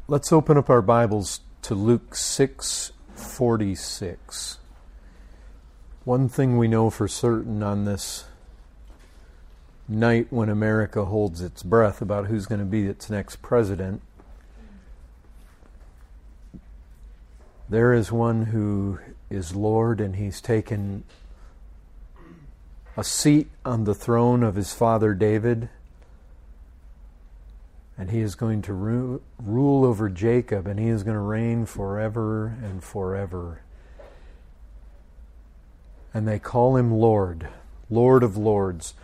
Let's open up our Bibles to Luke 6:46. One thing we know for certain on this night when America holds its breath about who's going to be its next president, there is one who is Lord, and He's taken a seat on the throne of His father David, and He is going to rule over Jacob, and He is going to reign forever and forever. And they call Him Lord, Lord of Lords.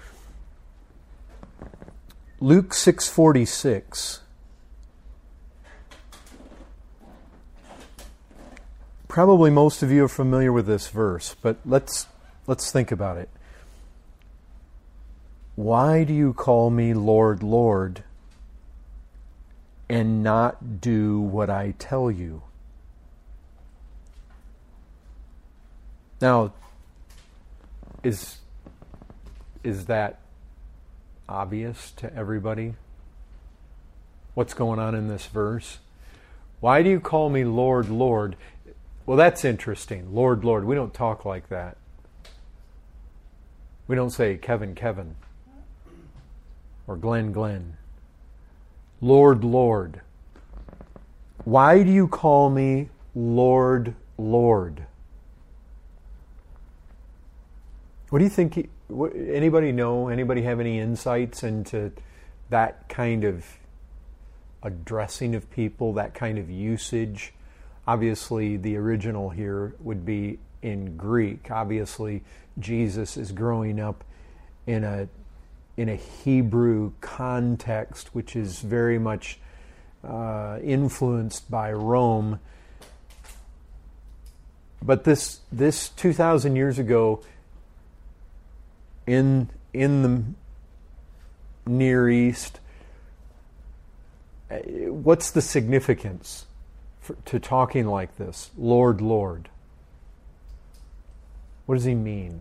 Luke 6:46. Probably most of you are familiar with this verse, but let's think about it. Why do you call me Lord, Lord, and not do what I tell you? Now, is that obvious to everybody? What's going on in this verse? Why do you call me Lord, Lord? Well, that's interesting. Lord, Lord. We don't talk like that. We don't say Kevin, Kevin, or Glenn, Glenn. Lord, Lord. Why do you call me Lord, Lord? What do you think? Anybody know? Anybody have any insights into that kind of addressing of people, that kind of usage? Obviously, the original here would be in Greek. Obviously, Jesus is growing up in a Hebrew context, which is very much influenced by Rome. But this 2,000 years ago, in the Near East, what's the significance to talking like this? Lord, Lord. What does He mean?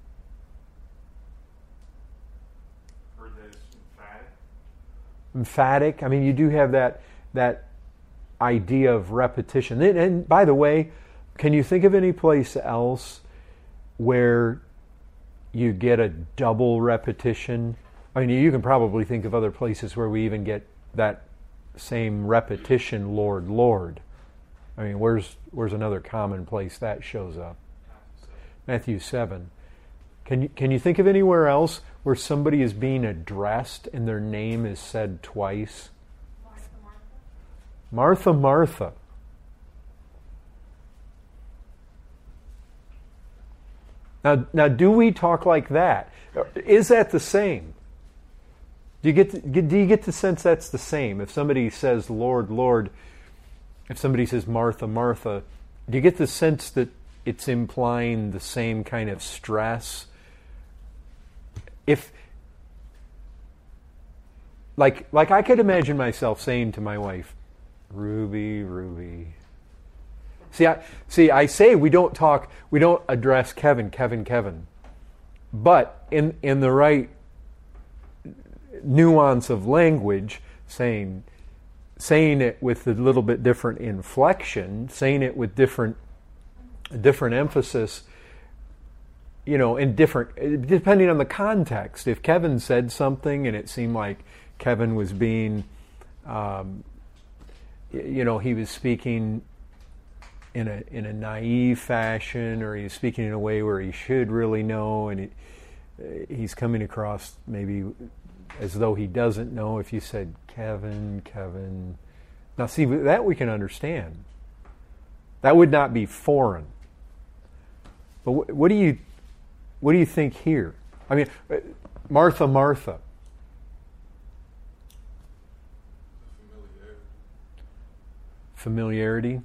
Emphatic. I mean, you do have that idea of repetition. And by the way, can you think of any place else where you get a double repetition? I mean, you can probably think of other places where we even get that same repetition, Lord, Lord. I mean, where's another common place that shows up? Matthew 7. Can you think of anywhere else where somebody is being addressed and their name is said twice? Martha, Martha. Now, do we talk like that? Is that the same? Do you get the sense that's the same? If somebody says Lord, Lord, if somebody says Martha, Martha, do you get the sense that it's implying the same kind of stress? If, like I could imagine myself saying to my wife, Ruby, Ruby. See, I say we don't address Kevin, Kevin, Kevin. But in the right nuance of language, saying it with a little bit different inflection, saying it with different emphasis, and different, depending on the context. If Kevin said something and it seemed like Kevin was being, he was speaking in a naive fashion, or he's speaking in a way where he should really know, and he's coming across maybe as though he doesn't know. If you said Kevin, Kevin, now see, that we can understand. That would not be foreign. But what do you think here? I mean, Martha, Martha. Familiarity.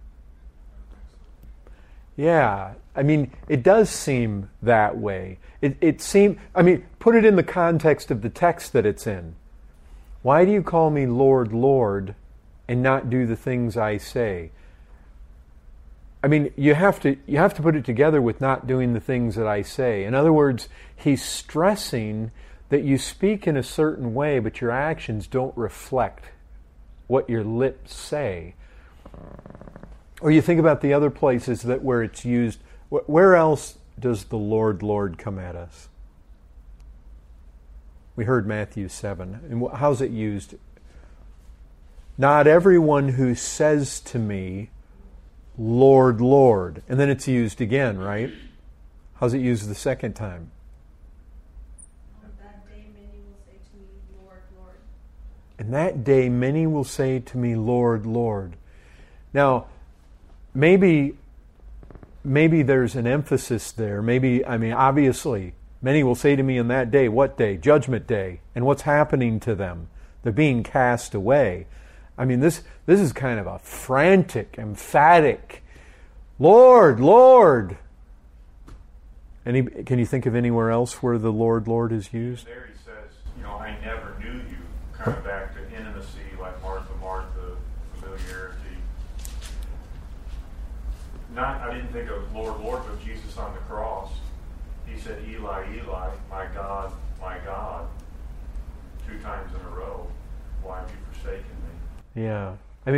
Yeah, I mean, it does seem that way. Put it in the context of the text that it's in. Why do you call me Lord, Lord, and not do the things I say? I mean, you have to put it together with not doing the things that I say. In other words, He's stressing that you speak in a certain way, but your actions don't reflect what your lips say. Or you think about the other places that where it's used. Where else does the Lord, Lord come at us? We heard Matthew 7. And how's it used? Not everyone who says to me, Lord, Lord. And then it's used again, right? How's it used the second time? On that day many will say to me, Lord, Lord. And that day many will say to me, Lord, Lord. Now, maybe there's an emphasis there. Obviously, many will say to me in that day, what day? Judgment Day. And what's happening to them? They're being cast away. This is kind of a frantic, emphatic, Lord, Lord. Can you think of anywhere else where the Lord, Lord is used? There he says, I never knew you, kind of back to intimacy, like Martha, Martha, familiarity. I didn't think of Lord, Lord, but Jesus on the cross. He said, Eli, Eli, my God, 2 times in a row. Why have you forsaken me? Yeah.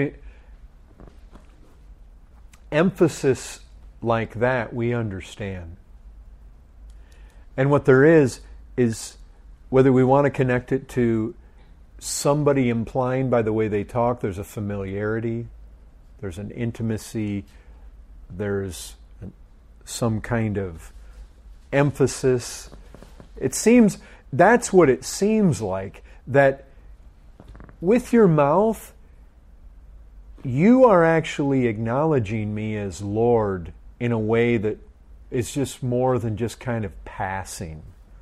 Emphasis like that we understand. And what there is whether we want to connect it to somebody implying by the way they talk, there's a familiarity, there's an intimacy, there's some kind of emphasis. That's what it seems like, that with your mouth, you are actually acknowledging me as Lord in a way that is just more than just kind of passing.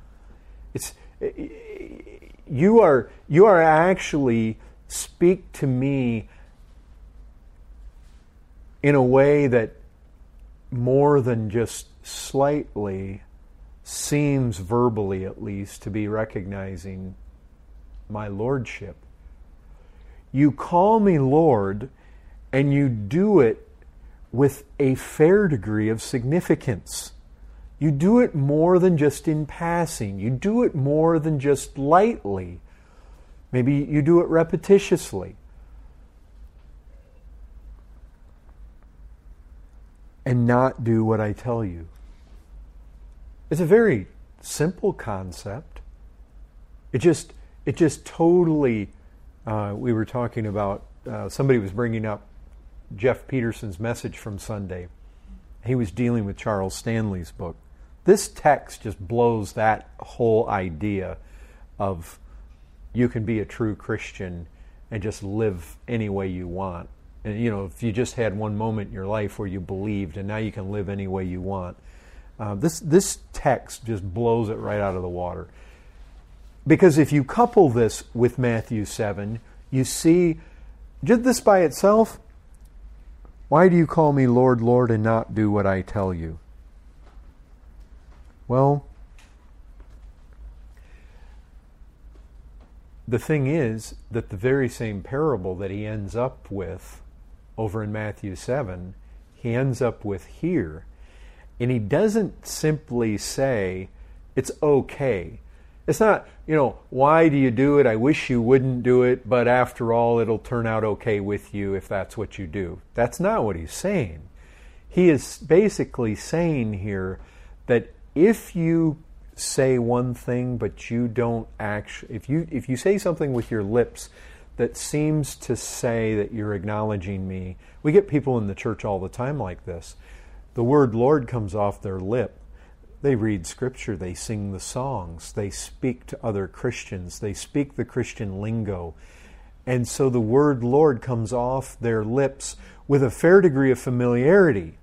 You are actually speak to me in a way that more than just slightly seems, verbally at least, to be recognizing my lordship. You call me Lord, and you do it with a fair degree of significance. You do it more than just in passing. You do it more than just lightly. Maybe you do it repetitiously. And not do what I tell you. It's a very simple concept. It just totally, we were talking about, somebody was bringing up Jeff Peterson's message from Sunday. He was dealing with Charles Stanley's book. This text just blows that whole idea of you can be a true Christian and just live any way you want. And if you just had one moment in your life where you believed and now you can live any way you want. This text just blows it right out of the water. Because if you couple this with Matthew 7, you see, just this by itself, why do you call me Lord, Lord, and not do what I tell you? Well, the thing is that the very same parable that he ends up with over in Matthew 7, he ends up with here. And he doesn't simply say, it's okay. It's not, why do you do it? I wish you wouldn't do it, but after all, it'll turn out okay with you if that's what you do. That's not what he's saying. He is basically saying here that if you say one thing, but you don't actually, if you say something with your lips that seems to say that you're acknowledging me, we get people in the church all the time like this. The word Lord comes off their lip. They read Scripture, they sing the songs, they speak to other Christians, they speak the Christian lingo. And so the word Lord comes off their lips with a fair degree of familiarity.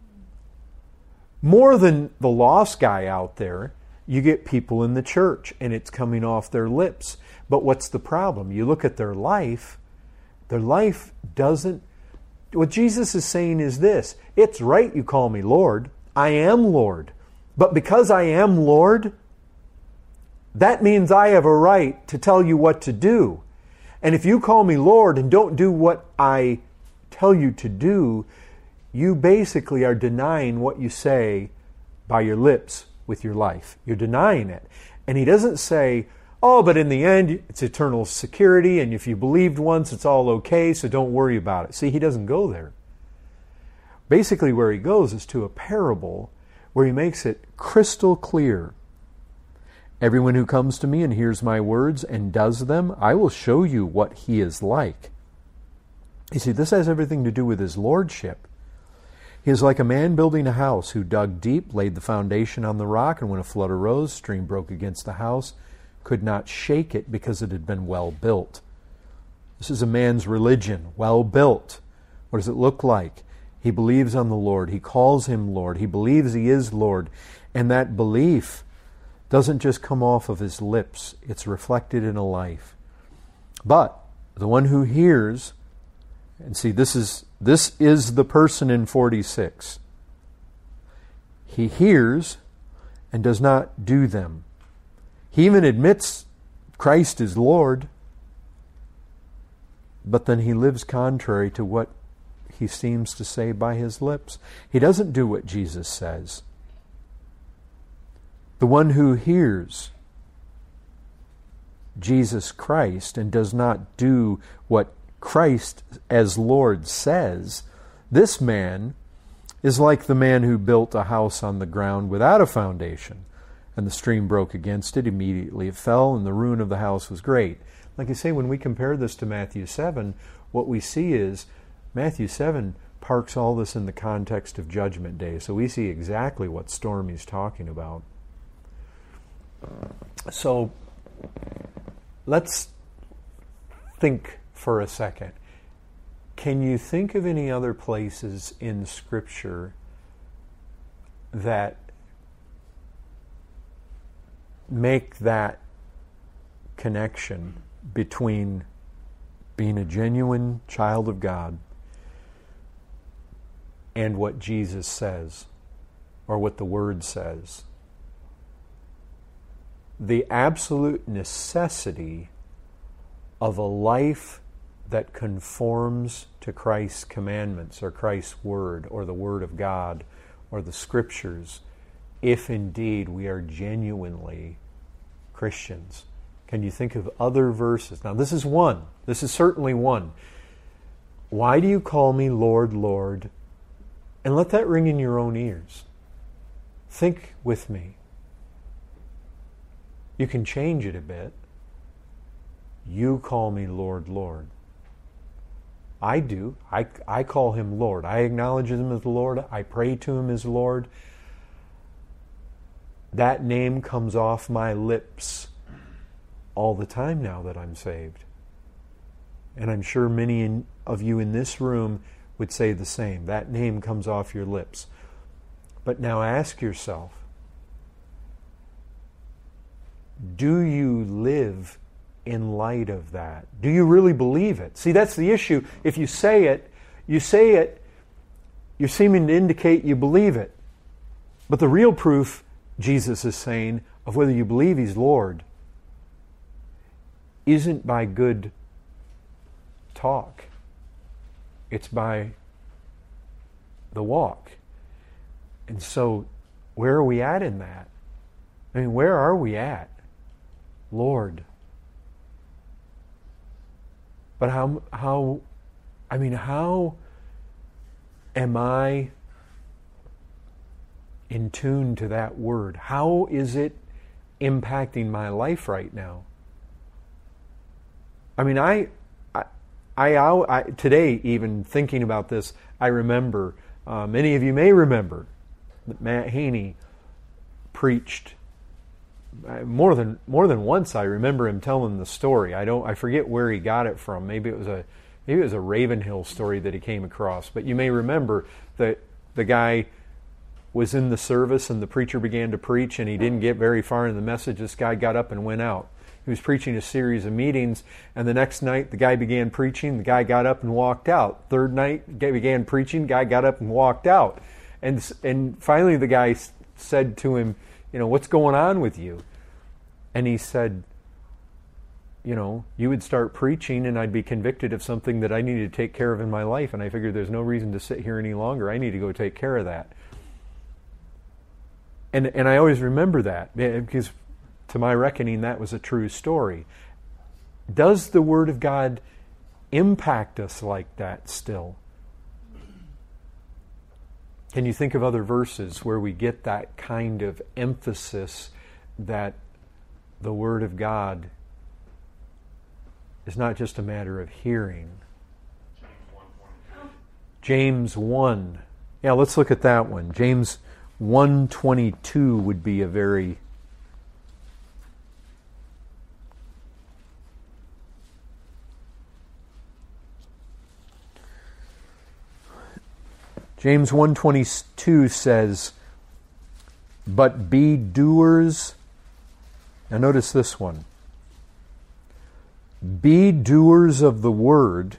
More than the lost guy out there, you get people in the church and it's coming off their lips. But what's the problem? You look at their life doesn't... What Jesus is saying is this: it's right you call me Lord. I am Lord. But because I am Lord, that means I have a right to tell you what to do. And if you call me Lord and don't do what I tell you to do, you basically are denying what you say by your lips with your life. You're denying it. And he doesn't say, oh, but in the end, it's eternal security, and if you believed once, it's all okay, so don't worry about it. See, he doesn't go there. Basically, where he goes is to a parable where he makes it crystal clear. Everyone who comes to me and hears my words and does them, I will show you what he is like. You see, this has everything to do with his lordship. He is like a man building a house who dug deep, laid the foundation on the rock, and when a flood arose, stream broke against the house, could not shake it because it had been well built. This is a man's religion, well built. What does it look like? He believes on the Lord. He calls him Lord. He believes he is Lord. And that belief doesn't just come off of his lips. It's reflected in a life. But the one who hears, and see, this is the person in 46. He hears and does not do them. He even admits Christ is Lord, but then he lives contrary to what he seems to say by his lips. He doesn't do what Jesus says. The one who hears Jesus Christ and does not do what Christ as Lord says, this man is like the man who built a house on the ground without a foundation, and the stream broke against it. Immediately it fell, and the ruin of the house was great. Like I say, when we compare this to Matthew 7, what we see is Matthew 7 parks all this in the context of Judgment Day. So we see exactly what storm he's talking about. So let's think for a second. Can you think of any other places in Scripture that make that connection between being a genuine child of God and what Jesus says or what the Word says? The absolute necessity of a life that conforms to Christ's commandments or Christ's Word or the Word of God or the Scriptures, if indeed we are genuinely Christians. Can you think of other verses? Now this is one. This is certainly one. Why do you call me Lord, Lord? And let that ring in your own ears. Think with me. You can change it a bit. You call me Lord, Lord. I do. I call him Lord. I acknowledge him as Lord. I pray to him as Lord. That name comes off my lips all the time now that I'm saved. And I'm sure many of you in this room would say the same. That name comes off your lips. But now ask yourself, do you live in light of that? Do you really believe it? See, that's the issue. If you say it, you're seeming to indicate you believe it. But the real proof, Jesus is saying, of whether you believe he's Lord isn't by good talk. It's by the walk. And so, where are we at in that? I mean, where are we at? Lord. But how am I in tune to that word? How is it impacting my life right now? I mean, I today, even thinking about this, I remember, many of you may remember that Matt Haney preached more than once. I remember him telling the story. I forget where he got it from. Maybe it was a Ravenhill story that he came across. But you may remember that the guy was in the service and the preacher began to preach and he didn't get very far in the message. This guy got up and went out. He was preaching a series of meetings, and the next night the guy began preaching, the guy got up and walked out. Third night, the guy began preaching, the guy got up and walked out. And finally the guy said to him, what's going on with you? And he said, you would start preaching and I'd be convicted of something that I needed to take care of in my life, and I figured there's no reason to sit here any longer. I need to go take care of that. And I always remember that, because to my reckoning, that was a true story. Does the Word of God impact us like that still? Can you think of other verses where we get that kind of emphasis that the Word of God is not just a matter of hearing? James 1. Yeah, let's look at that one. James 1:22 would be a very James 1:22 says, "But be doers." Now notice this one. "Be doers of the word,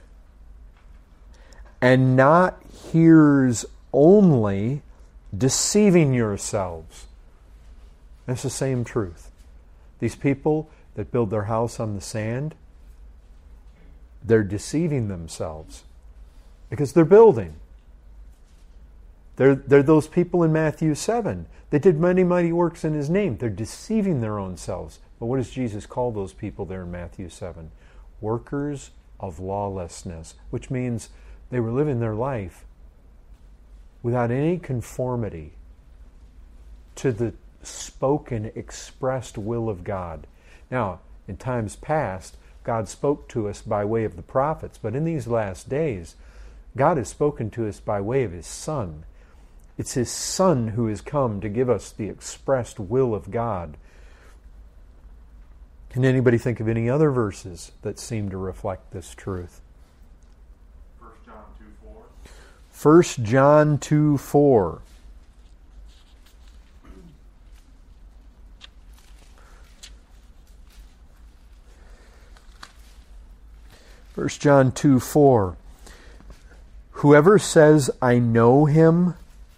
and not hearers only, deceiving yourselves." That's the same truth. These people that build their house on the sand, they're deceiving themselves because they're building. They're those people in Matthew 7. They did many mighty works in His name. They're deceiving their own selves. But what does Jesus call those people there in Matthew 7? Workers of lawlessness, which means they were living their life without any conformity to the spoken, expressed will of God. Now, in times past, God spoke to us by way of the prophets, but in these last days, God has spoken to us by way of His Son. It's His Son who has come to give us the expressed will of God. Can anybody think of any other verses that seem to reflect this truth? 1 John 2:4. 1 John 2:4. First John 2:4. "Whoever says, 'I know Him.'"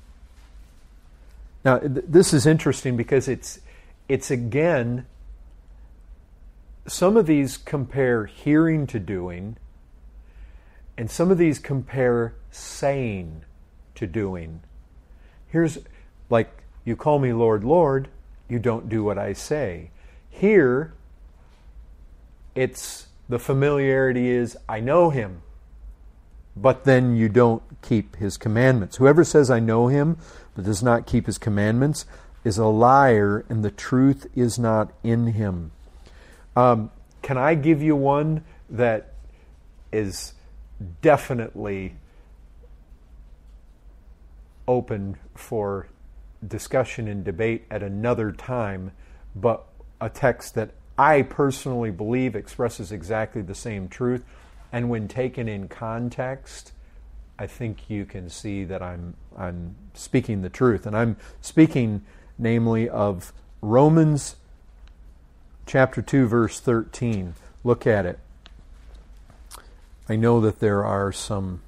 Now, this is interesting because it's again, some of these compare hearing to doing, and some of these compare saying to doing. Here's, like, you call me Lord, Lord, you don't do what I say. Here, it's the familiarity is, I know Him, but then you don't keep His commandments. Whoever says, "I know Him," but does not keep His commandments is a liar, and the truth is not in him. Can I give you one that is definitely open for discussion and debate at another time, but a text that I personally believe expresses exactly the same truth, and when taken in context, I think you can see that I'm speaking the truth. And I'm speaking namely of Romans chapter 2, verse 13. Look at it. I know that there are some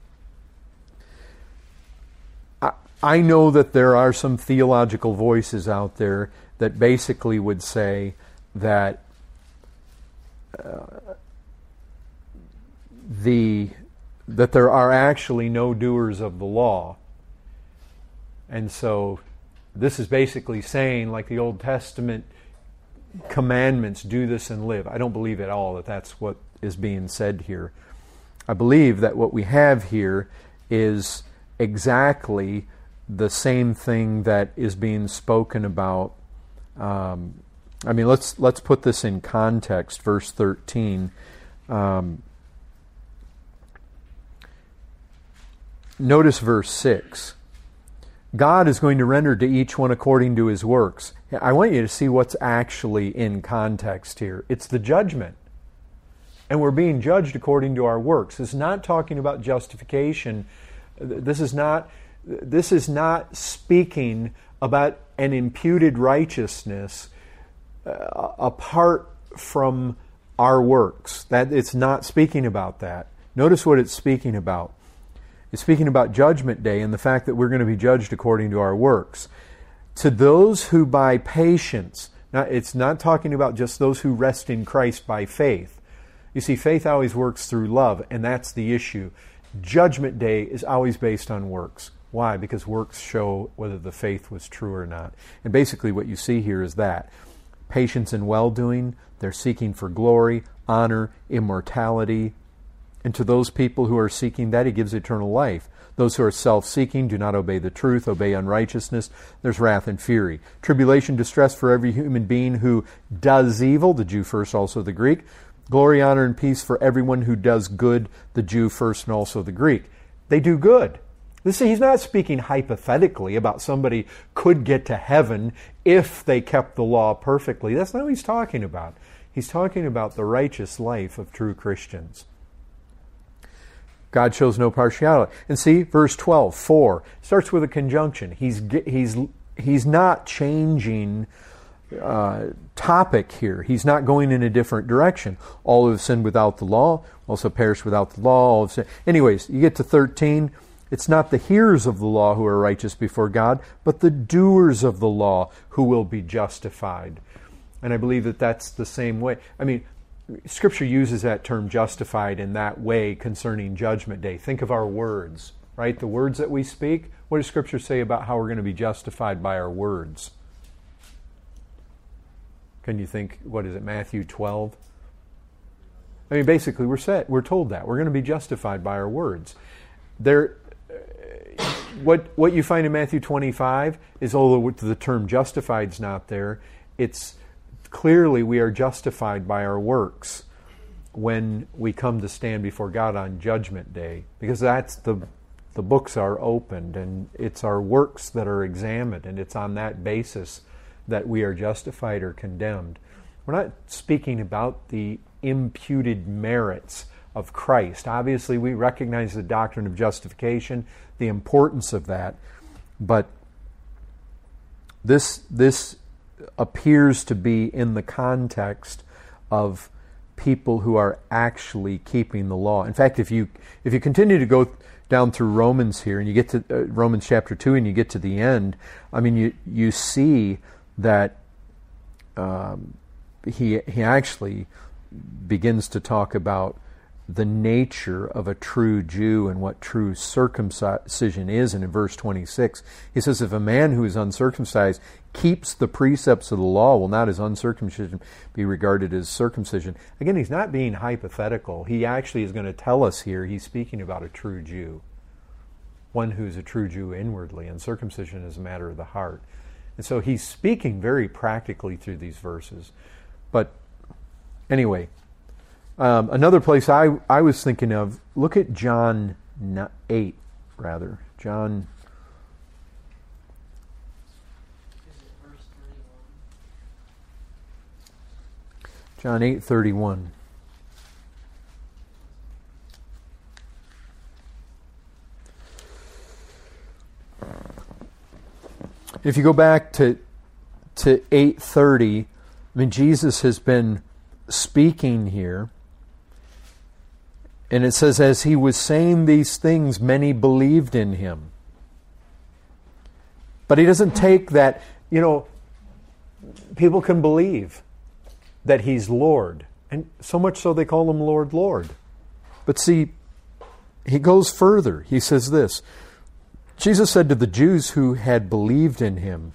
theological voices out there that basically would say that that there are actually no doers of the law. And so this is basically saying, like the Old Testament commandments, do this and live. I don't believe at all that that's what is being said here. I believe that what we have here is exactly the same thing that is being spoken about. Let's put this in context. Verse 13. Notice verse 6. God is going to render to each one according to his works. I want you to see what's actually in context here. It's the judgment. And we're being judged according to our works. It's not talking about justification. This is not speaking about an imputed righteousness apart from our works. That it's not speaking about that. Notice what it's speaking about. It's speaking about Judgment Day and the fact that we're going to be judged according to our works. To those who by patience, now it's not talking about just those who rest in Christ by faith. You see, faith always works through love, and that's the issue. Judgment Day is always based on works. Why? Because works show whether the faith was true or not. And basically what you see here is that. patience and well-doing. They're seeking for glory, honor, immortality. And to those people who are seeking that, He gives eternal life. Those who are self-seeking do not obey the truth, obey unrighteousness. There's wrath and fury. Tribulation, distress for every human being who does evil, the Jew first, also the Greek. Glory, honor, and peace for everyone who does good, the Jew first and also the Greek. They do good. He's not speaking hypothetically about somebody could get to heaven if they kept the law perfectly. That's not what he's talking about. He's talking about the righteous life of true Christians. God shows no partiality. And see, verse 12, 4, starts with a conjunction. He's not changing topic here. He's not going in a different direction. All who have sinned without the law also perished without the law. All have sinned. Anyways, you get to 13. It's not the hearers of the law who are righteous before God, but the doers of the law who will be justified. And I believe that that's the same way. I mean, Scripture uses that term justified in that way concerning Judgment Day. Think of our words, right? The words that we speak. What does Scripture say about how we're going to be justified by our words? Can you think, what is it, Matthew 12? I mean, basically, we're told that. We're going to be justified by our words. What you find in Matthew 25 is, although the term justified is not there, it's clearly we are justified by our works when we come to stand before God on Judgment Day, because that's the books are opened and it's our works that are examined, and it's on that basis that we are justified or condemned. We're not speaking about the imputed merits of Christ. Obviously, we recognize the doctrine of justification, the importance of that, but this appears to be in the context of people who are actually keeping the law. In fact, if you continue to go down through Romans here, and you get to Romans chapter 2, and you get to the end, I mean, you see that he actually begins to talk about the nature of a true Jew and what true circumcision is. And in verse 26, he says, if a man who is uncircumcised keeps the precepts of the law, will not his uncircumcision be regarded as circumcision? Again, he's not being hypothetical. He actually is going to tell us here, he's speaking about a true Jew, one who's a true Jew inwardly, and circumcision is a matter of the heart. And so he's speaking very practically through these verses. But anyway, another place I was thinking of, look at John 8, rather. John. John 8:31. If you go back to 8:30, I mean, Jesus has been speaking here. And it says, as he was saying these things, many believed in him. But he doesn't take that, people can believe that he's Lord. And so much so they call him Lord, Lord. But see, he goes further. He says this, Jesus said to the Jews who had believed in him,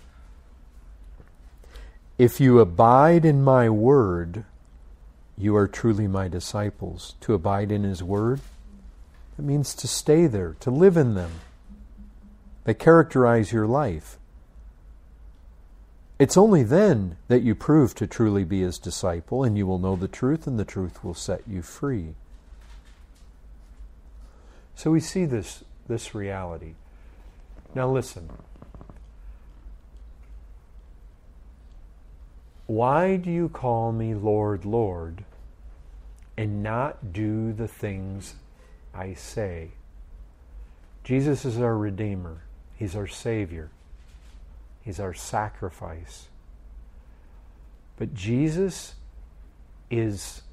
if you abide in my word, you are truly my disciples. To abide in his word, it means to stay there, to live in them. They characterize your life. It's only then that you prove to truly be his disciple, and you will know the truth, and the truth will set you free. So we see this reality. Now listen. Why do you call me Lord, Lord, and not do the things I say? Jesus is our Redeemer. He's our Savior. He's our sacrifice. But Jesus is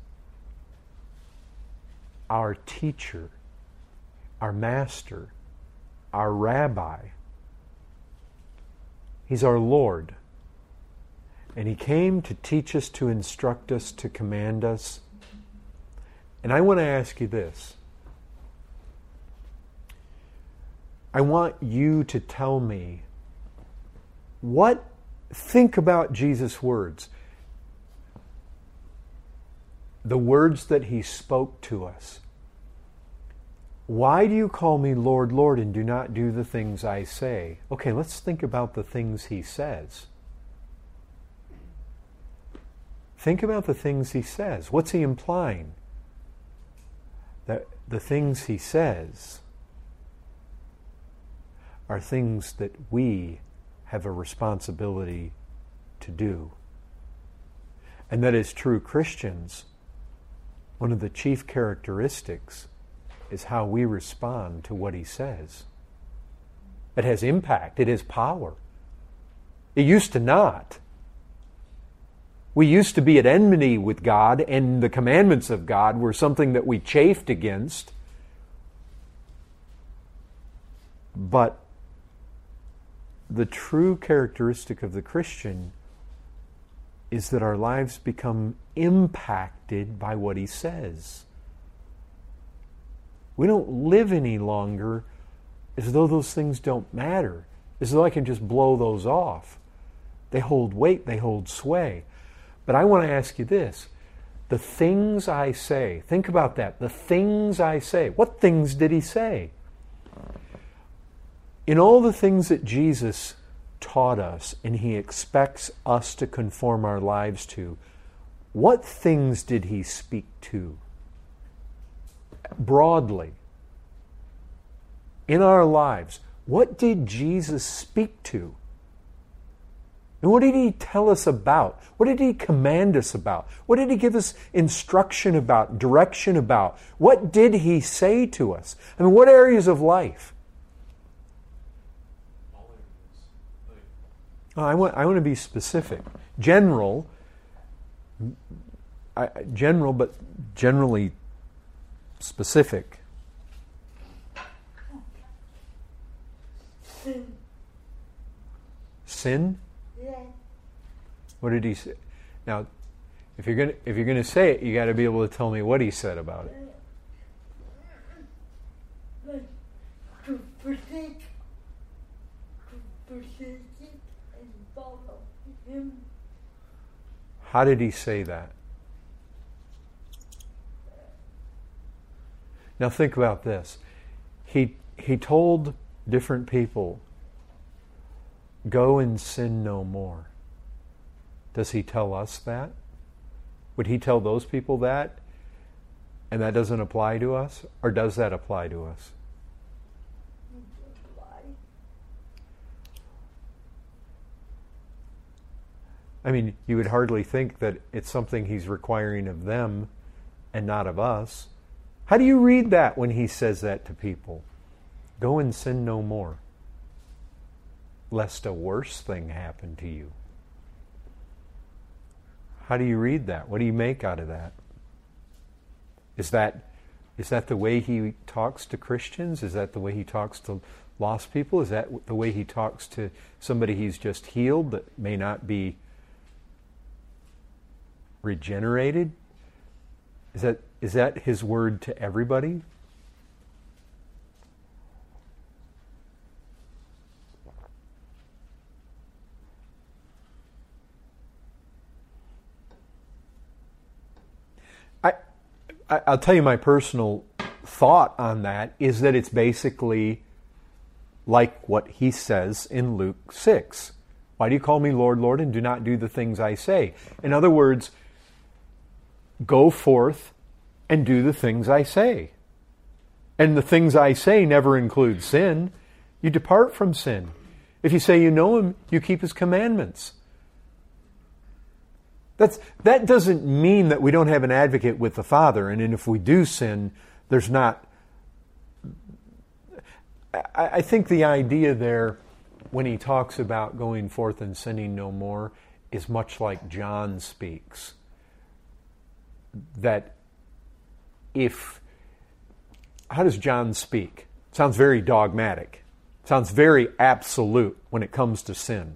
our teacher, our master, our rabbi. He's our Lord. And he came to teach us, to instruct us, to command us. And I want to ask you this. I want you to tell me think about Jesus' words. the words that he spoke to us. Why do you call me Lord, Lord, and do not do the things I say? Okay, let's think about the things he says. Think about the things he says. What's he implying? That the things he says are things that we have a responsibility to do. And that as true Christians, one of the chief characteristics is how we respond to what he says. It has impact. It has power. It used to not. We used to be at enmity with God, and the commandments of God were something that we chafed against. But the true characteristic of the Christian is that our lives become impacted by what he says. We don't live any longer as though those things don't matter, as though I can just blow those off. They hold weight, they hold sway. But I want to ask you this. The things I say, think about that. The things I say. What things did he say? In all the things that Jesus taught us and he expects us to conform our lives to, what things did he speak to? Broadly. In our lives, what did Jesus speak to? And what did he tell us about? What did he command us about? What did he give us instruction about, direction about? What did he say to us? I mean, what areas of life? I want to be specific. General, but generally specific. Sin? Yeah. What did he say? Now, if you're gonna say it, you got to be able to tell me what he said about it. Like to forsake it and follow him. How did he say that? Now think about this. He told different people, go and sin no more. Does he tell us that? Would he tell those people that? And that doesn't apply to us? Or does that apply to us? I mean, you would hardly think that it's something he's requiring of them and not of us. How do you read that when he says that to people? Go and sin no more, lest a worse thing happen to you. How do you read that? What do you make out of that? Is that the way he talks to Christians? Is that the way he talks to lost people? Is that the way he talks to somebody he's just healed that may not be regenerated? Is that his word to everybody? I'll tell you my personal thought on that is that it's basically like what he says in Luke 6. Why do you call me Lord, Lord, and do not do the things I say? In other words, go forth and do the things I say. And the things I say never include sin. You depart from sin. If you say you know him, you keep his commandments. That doesn't mean that we don't have an advocate with the Father, and if we do sin, there's not... I think the idea there, when he talks about going forth and sinning no more, is much like John speaks. That how does John speak? Sounds very dogmatic. Sounds very absolute when it comes to sin.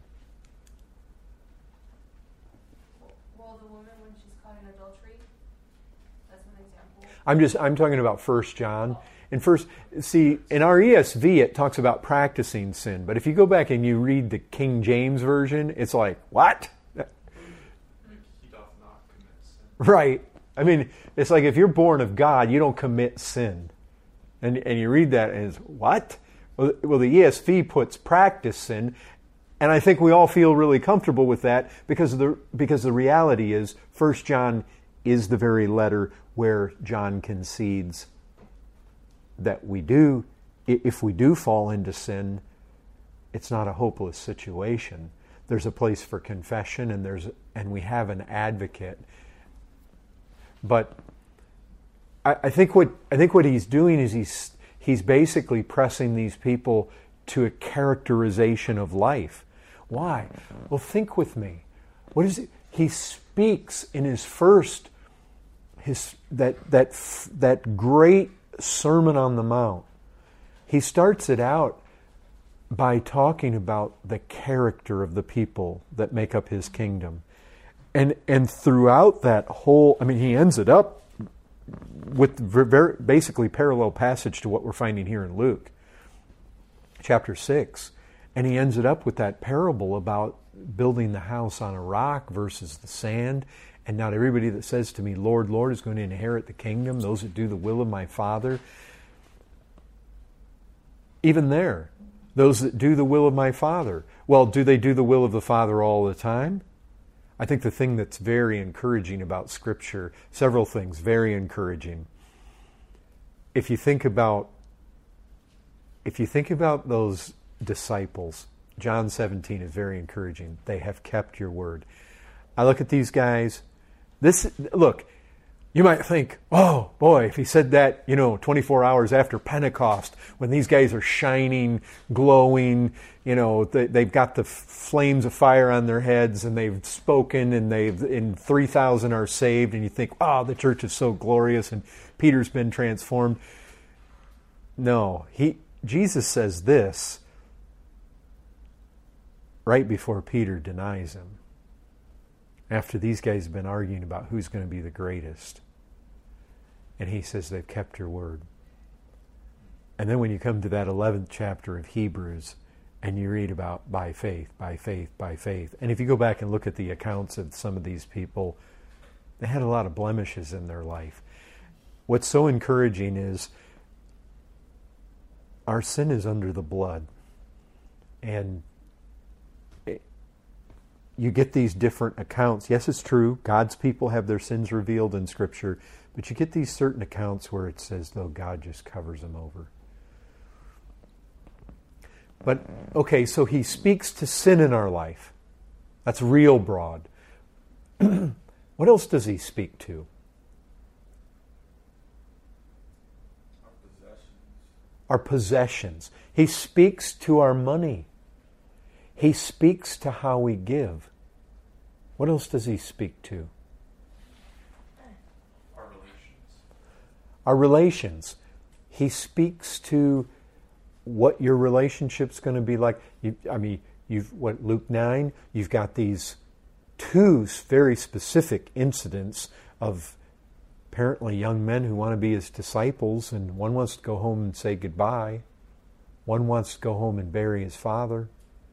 I'm talking about 1 John. In our ESV, it talks about practicing sin. But if you go back and you read the King James Version, it's like, what? He doth not commit sin. Right. I mean, it's like if you're born of God, you don't commit sin. And you read that and it's, what? Well, the ESV puts practice sin, and I think we all feel really comfortable with that because the reality is 1 John is the very letter where John concedes that if we do fall into sin, it's not a hopeless situation. There's a place for confession, and we have an advocate. But I think what he's doing is he's basically pressing these people to a characterization of life. Why? Well, think with me. What is it? He speaks in that great Sermon on the Mount. He starts it out by talking about the character of the people that make up his kingdom. And throughout that whole, he ends it up with very basically parallel passage to what we're finding here in Luke, chapter 6. And he ends it up with that parable about building the house on a rock versus the sand. And not everybody that says to me, Lord, Lord, is going to inherit the kingdom, those that do the will of my Father. Even there, those that do the will of my Father. Well, do they do the will of the Father all the time? I think the thing that's very encouraging about Scripture, several things very encouraging. If you think about those disciples, John 17 is very encouraging. They have kept your word. I look at these guys. Look, you might think, oh boy, if he said that, 24 hours after Pentecost, when these guys are shining, glowing, they've got the flames of fire on their heads, and they've spoken, and 3,000 are saved, and you think, oh, the church is so glorious, and Peter's been transformed. No, Jesus says this right before Peter denies him. After these guys have been arguing about who's going to be the greatest. And he says, they've kept your word. And then when you come to that 11th chapter of Hebrews, and you read about by faith, by faith, by faith. And if you go back and look at the accounts of some of these people, they had a lot of blemishes in their life. What's so encouraging is our sin is under the blood. And you get these different accounts. Yes, it's true. God's people have their sins revealed in Scripture. But you get these certain accounts where it says, though, God just covers them over. But, okay, so he speaks to sin in our life. That's real broad. What else does he speak to? Our possessions. He speaks to our money. He speaks to how we give. What else does he speak to? Our relations. Our relations. He speaks to what your relationship's going to be like. Luke 9, you've got these two very specific incidents of apparently young men who want to be his disciples, and one wants to go home and say goodbye. One wants to go home and bury his father.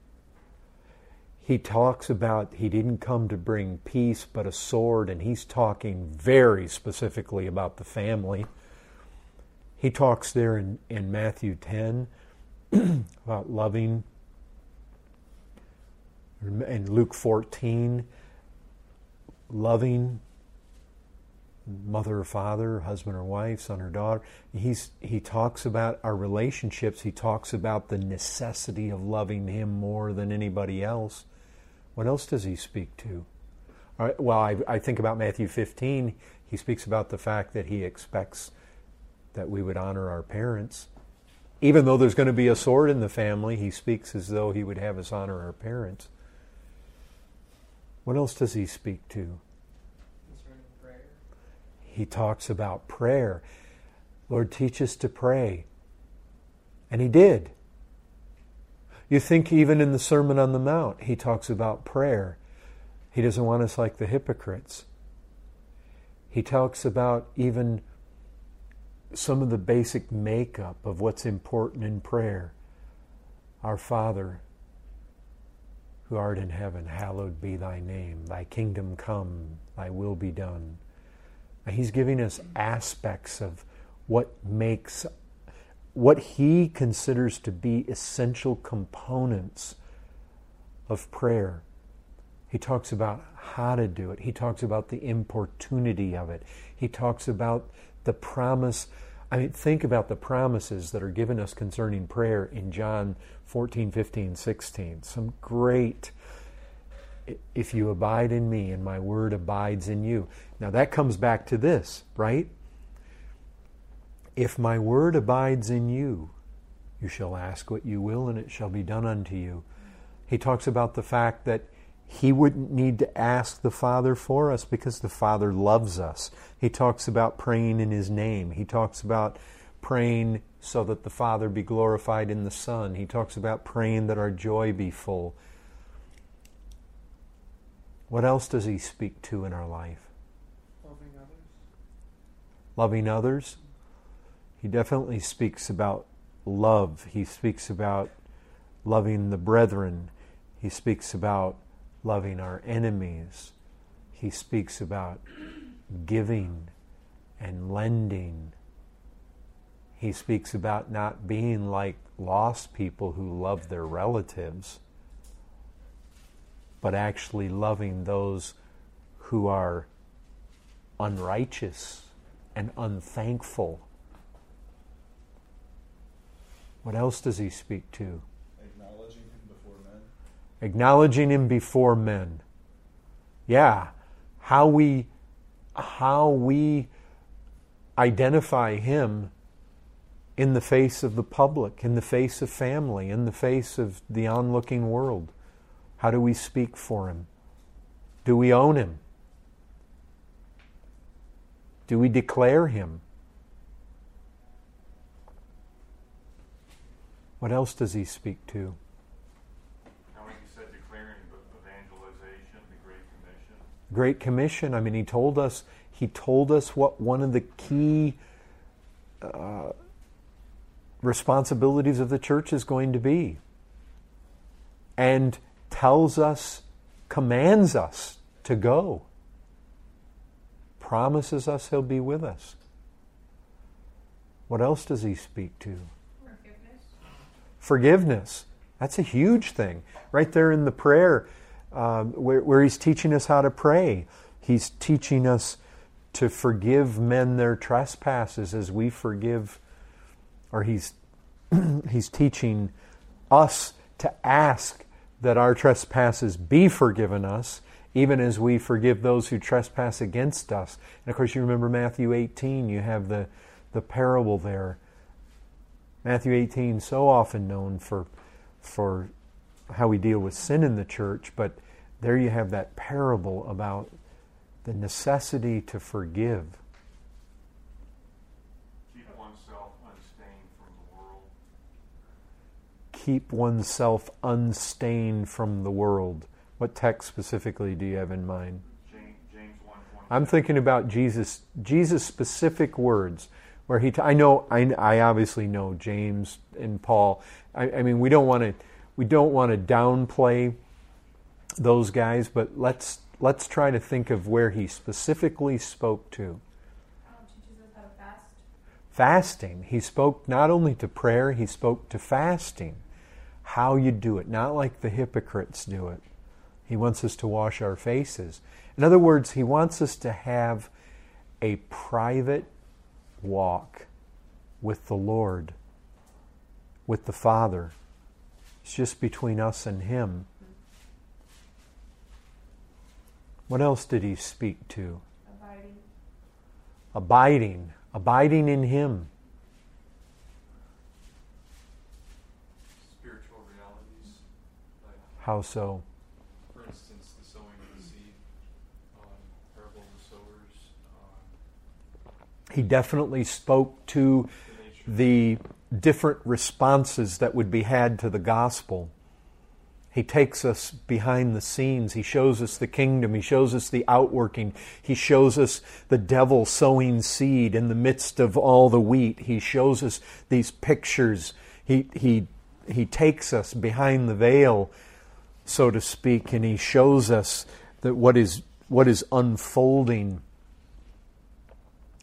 He talks about he didn't come to bring peace but a sword, and he's talking very specifically about the family. He talks there in Matthew 10 about loving, and Luke 14, loving mother or father, husband or wife, son or daughter. He talks about our relationships. He talks about the necessity of loving him more than anybody else. What else does he speak to? All right, well, I think about Matthew 15. He speaks about the fact that he expects that we would honor our parents. Even though there's going to be a sword in the family, he speaks as though he would have us honor our parents. What else does he speak to? Concerning prayer. He talks about prayer. Lord, teach us to pray. And he did. You think even in the Sermon on the Mount, he talks about prayer. He doesn't want us like the hypocrites. He talks about even some of the basic makeup of what's important in prayer. Our Father, who art in heaven, hallowed be thy name. Thy kingdom come, thy will be done. He's giving us aspects of what he considers to be essential components of prayer. He talks about how to do it. He talks about the importunity of it. He talks about the promise. Think about the promises that are given us concerning prayer in John 14, 15, 16. Some great, if you abide in me and my word abides in you. Now that comes back to this, right? If my word abides in you, you shall ask what you will and it shall be done unto you. He talks about the fact that he wouldn't need to ask the Father for us because the Father loves us. He talks about praying in His name. He talks about praying so that the Father be glorified in the Son. He talks about praying that our joy be full. What else does He speak to in our life? Loving others. Loving others? He definitely speaks about love. He speaks about loving the brethren. He speaks about loving our enemies. He speaks about giving and lending. He speaks about not being like lost people who love their relatives, but actually loving those who are unrighteous and unthankful. What else does he speak to? Acknowledging Him before men. Acknowledging Him before men. Yeah. How we identify Him in the face of the public, in the face of family, in the face of the onlooking world. How do we speak for Him? Do we own Him? Do we declare Him? What else does he speak to? How many said declaring evangelization, the Great Commission? Great Commission. He told us what one of the key responsibilities of the church is going to be. And tells us, commands us to go. Promises us He'll be with us. What else does he speak to? Forgiveness. That's a huge thing. Right there in the prayer where he's teaching us how to pray. He's teaching us to forgive men their trespasses as we forgive, or he's teaching us to ask that our trespasses be forgiven us, even as we forgive those who trespass against us. And of course you remember Matthew 18, you have the parable there. Matthew 18, so often known for how we deal with sin in the church, but there you have that parable about the necessity to forgive. Keep oneself unstained from the world. Keep oneself unstained from the world. What text specifically do you have in mind? James 1:20. I'm thinking about Jesus' specific words. Where I obviously know James and Paul. I mean, we don't want to downplay those guys, but let's try to think of where he specifically spoke to. Teaches us how to fast. Fasting. He spoke not only to prayer, he spoke to fasting. How you do it, not like the hypocrites do it. He wants us to wash our faces. In other words, he wants us to have a private walk with the Lord, with the Father. It's just between us and Him. What else did he speak to? Abiding in Him. Spiritual realities. How so? For instance, the sowing of the seed, parable of the sowers. He definitely spoke to the different responses that would be had to the gospel. He takes us behind the scenes. He shows us the kingdom. He shows us the outworking. He shows us the devil sowing seed in the midst of all the wheat. He shows us these pictures. He takes us behind the veil, so to speak, and he shows us that what is unfolding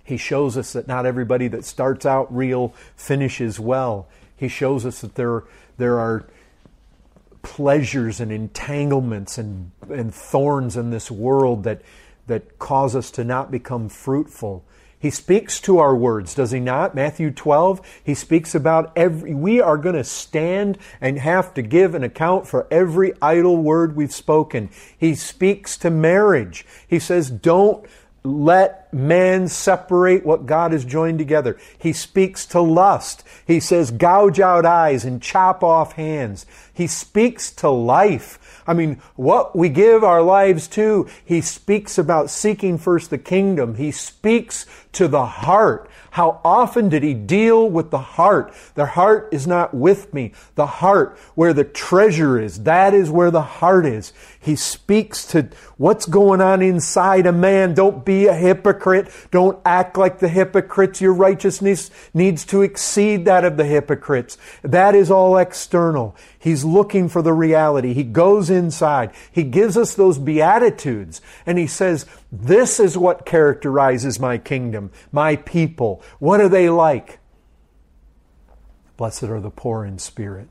He shows us that not everybody that starts out real finishes well. He shows us that there are pleasures and entanglements and thorns in this world that cause us to not become fruitful. He speaks to our words, does he not? Matthew 12, he speaks about we are going to stand and have to give an account for every idle word we've spoken. He speaks to marriage. He says, don't let man separate what God has joined together. He speaks to lust. He says, gouge out eyes and chop off hands. He speaks to life. I mean, what we give our lives to, he speaks about seeking first the kingdom. He speaks to the heart. How often did he deal with the heart? The heart is not with me. The heart, where the treasure is, that is where the heart is. He speaks to what's going on inside a man. Don't be a hypocrite. Don't act like the hypocrites. Your righteousness needs to exceed that of the hypocrites. That is all external. He's looking for the reality. He goes inside. He gives us those Beatitudes. And he says, this is what characterizes my kingdom, my people. What are they like? Blessed are the poor in spirit.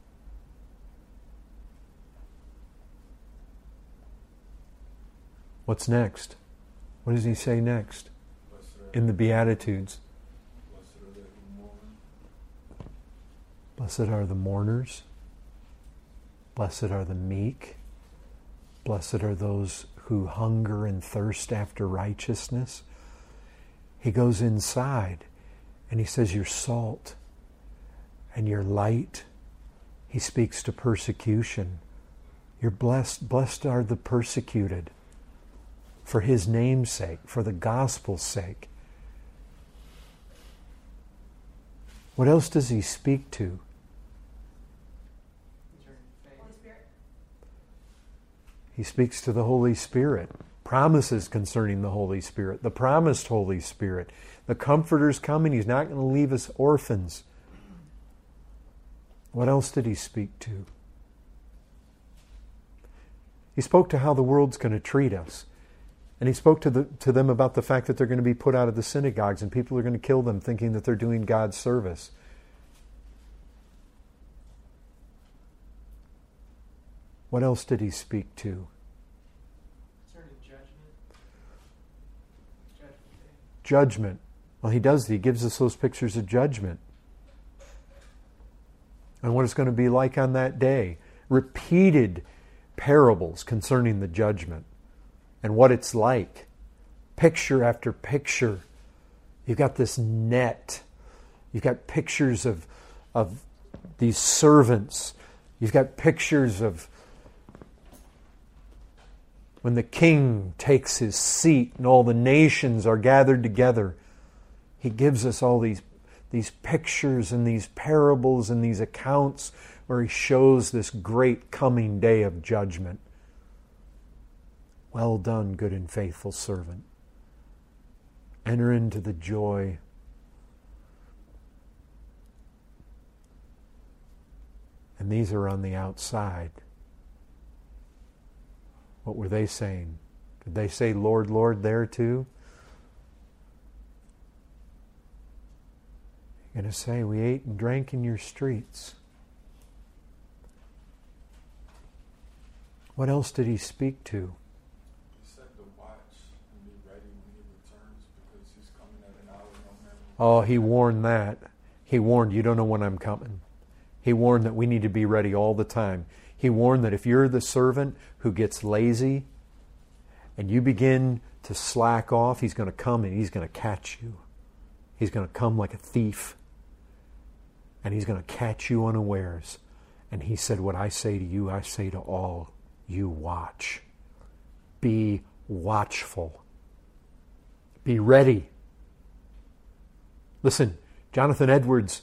What's next? What does he say next? In the Beatitudes. Blessed are the mourners. Blessed are the meek. Blessed are those who hunger and thirst after righteousness. He goes inside and he says, you're salt and you're light. He speaks to persecution. You're blessed. Blessed are the persecuted for his name's sake, for the gospel's sake. What else does he speak to? Holy Spirit. He speaks to the Holy Spirit. Promises concerning the Holy Spirit. The promised Holy Spirit. The Comforter's coming. He's not going to leave us orphans. What else did he speak to? He spoke to how the world's going to treat us. And he spoke to them about the fact that they're going to be put out of the synagogues and people are going to kill them thinking that they're doing God's service. What else did he speak to? Concerning judgment. Judgment day. Judgment. Well, he does. He gives us those pictures of judgment. And what it's going to be like on that day. Repeated parables concerning the judgment. And what it's like. Picture after picture. You've got this net. You've got pictures of these servants. You've got pictures of when the king takes his seat and all the nations are gathered together. He gives us all these pictures and these parables and these accounts where he shows this great coming day of judgment. Well done, good and faithful servant. Enter into the joy. And these are on the outside. What were they saying? Did they say, Lord, Lord, there too? You're going to say, we ate and drank in your streets. What else did he speak to? Oh, he warned that. He warned, you don't know when I'm coming. He warned that we need to be ready all the time. He warned that if you're the servant who gets lazy and you begin to slack off, he's going to come and he's going to catch you. He's going to come like a thief. And he's going to catch you unawares. And he said, what I say to you, I say to all, you watch. Be watchful. Be ready. Listen, Jonathan Edwards,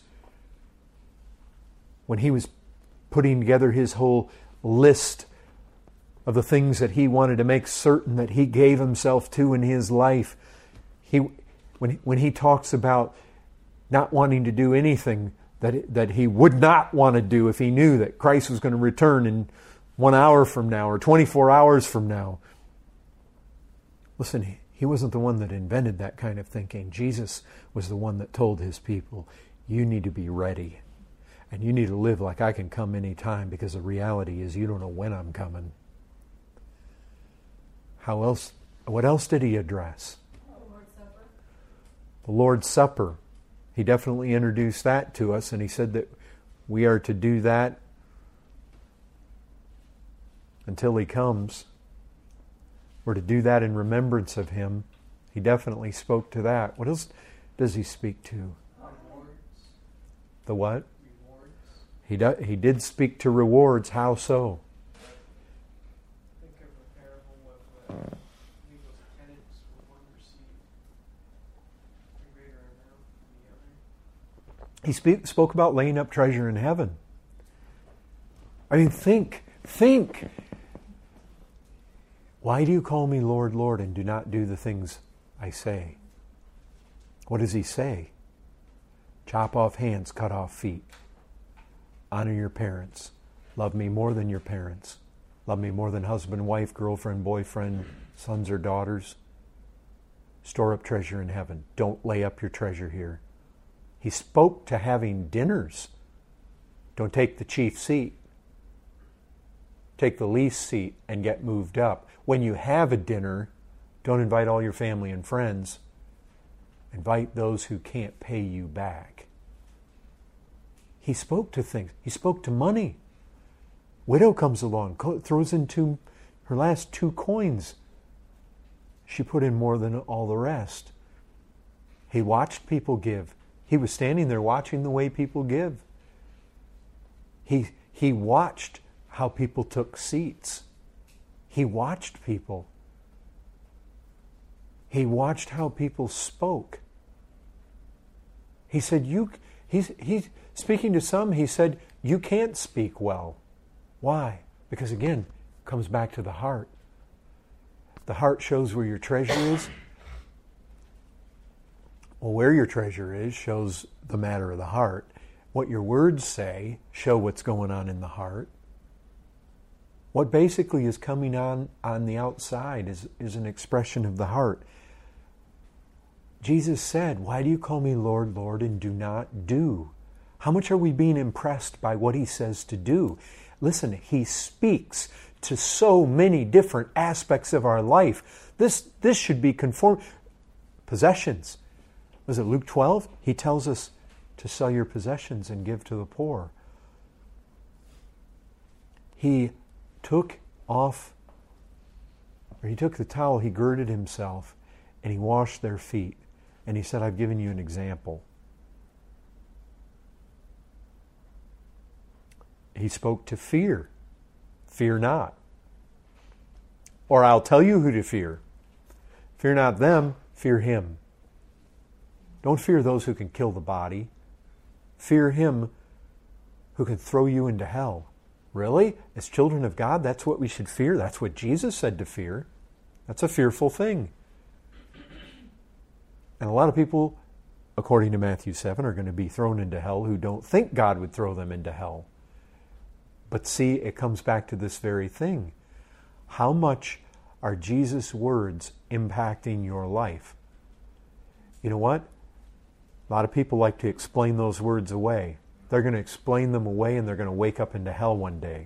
when he was putting together his whole list of the things that he wanted to make certain that he gave himself to in his life, when he talks about not wanting to do anything that he would not want to do if he knew that Christ was going to return in 1 hour from now or 24 hours from now. Listen, He wasn't the one that invented that kind of thinking. Jesus was the one that told his people, you need to be ready. And you need to live like I can come anytime, because the reality is you don't know when I'm coming. What else did he address? Lord's Supper. The Lord's Supper. He definitely introduced that to us, and he said that we are to do that until he comes. We're to do that in remembrance of him. He definitely spoke to that. What else does he speak to? Rewards. The what? Rewards. He did speak to rewards. How so? Think of a parable of, I think those tenants where one received a greater amount than the other. He spoke about laying up treasure in heaven. I mean, think. Why do you call me Lord, Lord, and do not do the things I say? What does he say? Chop off hands, cut off feet. Honor your parents. Love me more than your parents. Love me more than husband, wife, girlfriend, boyfriend, sons or daughters. Store up treasure in heaven. Don't lay up your treasure here. He spoke to having dinners. Don't take the chief seat. Take the least seat and get moved up. When you have a dinner, don't invite all your family and friends. Invite those who can't pay you back. He spoke to things. He spoke to money. Widow comes along, throws in her last 2 coins. She put in more than all the rest. He watched people give. He was standing there watching the way people give. He watched how people took seats. He watched people. He watched how people spoke. He said, he's speaking to some, he said, you can't speak well. Why? Because again, it comes back to the heart. The heart shows where your treasure is. Well, where your treasure is shows the matter of the heart. What your words say show what's going on in the heart. What basically is coming on the outside is an expression of the heart. Jesus said, why do you call me Lord, Lord, and do not do? How much are we being impressed by what he says to do? Listen, he speaks to so many different aspects of our life. This should be conformed. Possessions. Was it Luke 12? He tells us to sell your possessions and give to the poor. He took the towel, he girded himself, and he washed their feet. And he said, I've given you an example. He spoke to fear. Fear not. Or I'll tell you who to fear. Fear not them, fear him. Don't fear those who can kill the body. Fear him who can throw you into hell. Really? As children of God, that's what we should fear? That's what Jesus said to fear. That's a fearful thing. And a lot of people, according to Matthew 7, are going to be thrown into hell who don't think God would throw them into hell. But see, it comes back to this very thing. How much are Jesus' words impacting your life? You know what? A lot of people like to explain those words away. They're going to explain them away and they're going to wake up into hell one day.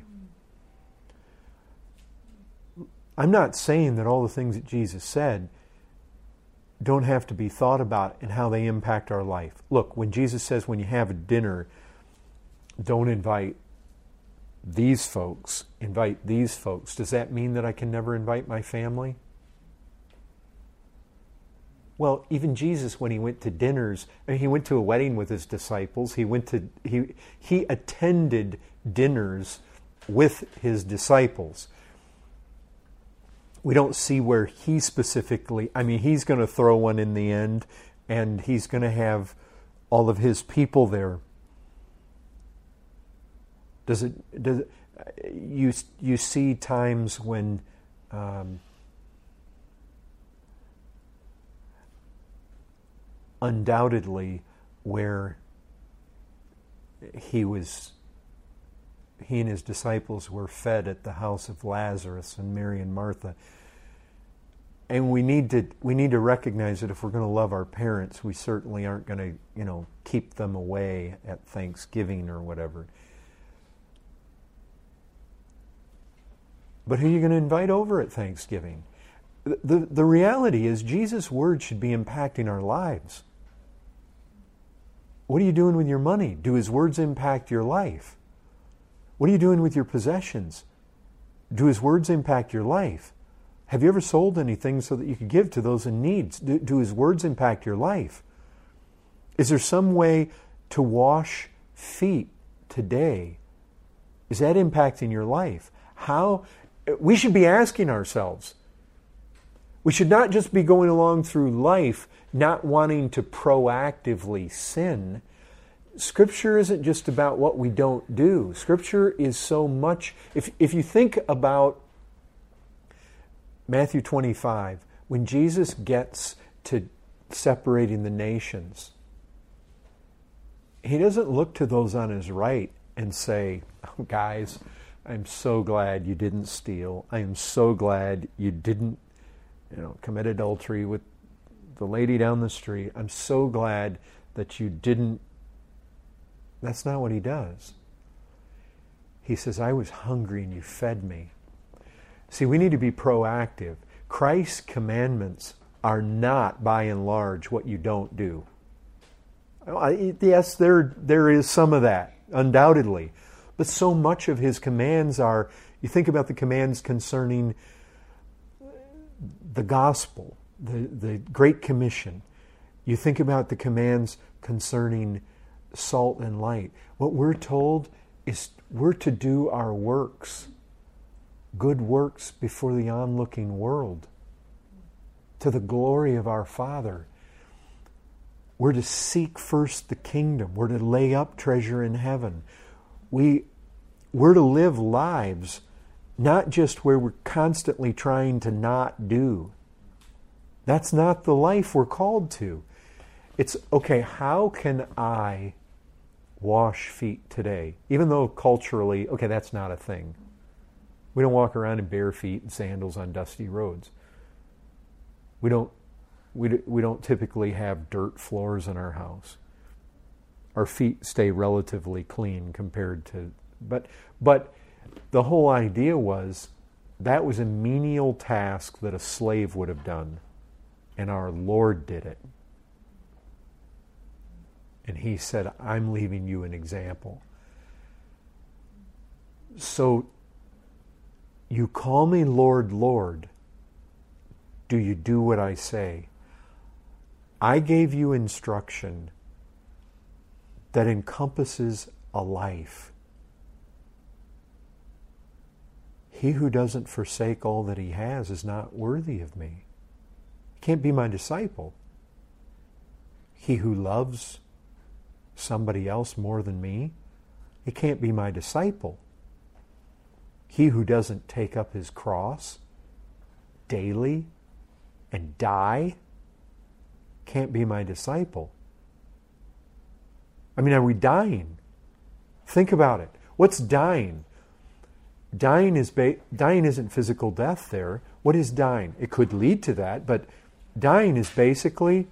I'm not saying that all the things that Jesus said don't have to be thought about and how they impact our life. Look, when Jesus says when you have a dinner, don't invite these folks, invite these folks. Does that mean that I can never invite my family? Well, even Jesus, when he went to dinners, he went to a wedding with his disciples. He attended dinners with his disciples. We don't see where he specifically, he's going to throw one in the end, and he's going to have all of his people there. You see times when undoubtedly where he and his disciples were fed at the house of Lazarus and Mary and Martha. And we need to recognize that if we're going to love our parents, we certainly aren't going to, keep them away at Thanksgiving or whatever. But who are you going to invite over at Thanksgiving? The reality is Jesus' word should be impacting our lives. What are you doing with your money? Do His words impact your life? What are you doing with your possessions? Do His words impact your life? Have you ever sold anything so that you could give to those in need? Do His words impact your life? Is there some way to wash feet today? Is that impacting your life? How? We should be asking ourselves. We should not just be going along through life not wanting to proactively sin. Scripture isn't just about what we don't do. Scripture is so much... If you think about Matthew 25, when Jesus gets to separating the nations, He doesn't look to those on His right and say, oh, guys, I'm so glad you didn't steal. I am so glad you didn't, commit adultery with the lady down the street. I'm so glad that you didn't. That's not what He does. He says, I was hungry and you fed me. See, we need to be proactive. Christ's commandments are not, by and large, what you don't do. Yes, there is some of that, undoubtedly. But so much of His commands are, you think about the commands concerning the gospel, the Great Commission. You think about the commands concerning salt and light. What we're told is we're to do our works, good works before the onlooking world, to the glory of our Father. We're to seek first the kingdom. We're to lay up treasure in heaven. We're to live lives not just where we're constantly trying to not do. That's not the life we're called to. It's, okay, how can I wash feet today? Even though culturally, okay, that's not a thing. We don't walk around in bare feet and sandals on dusty roads. We don't typically have dirt floors in our house. Our feet stay relatively clean compared to... But the whole idea was that was a menial task that a slave would have done. And our Lord did it. And He said, I'm leaving you an example. So, you call me Lord, Lord. Do you do what I say? I gave you instruction that encompasses a life. He who doesn't forsake all that he has is not worthy of me. He can't be my disciple. He who loves somebody else more than me, he can't be my disciple. He who doesn't take up his cross daily and die can't be my disciple. I mean, are we dying? Think about it. What's dying? Dying isn't physical death there. What is dying? It could lead to that, but dying is basically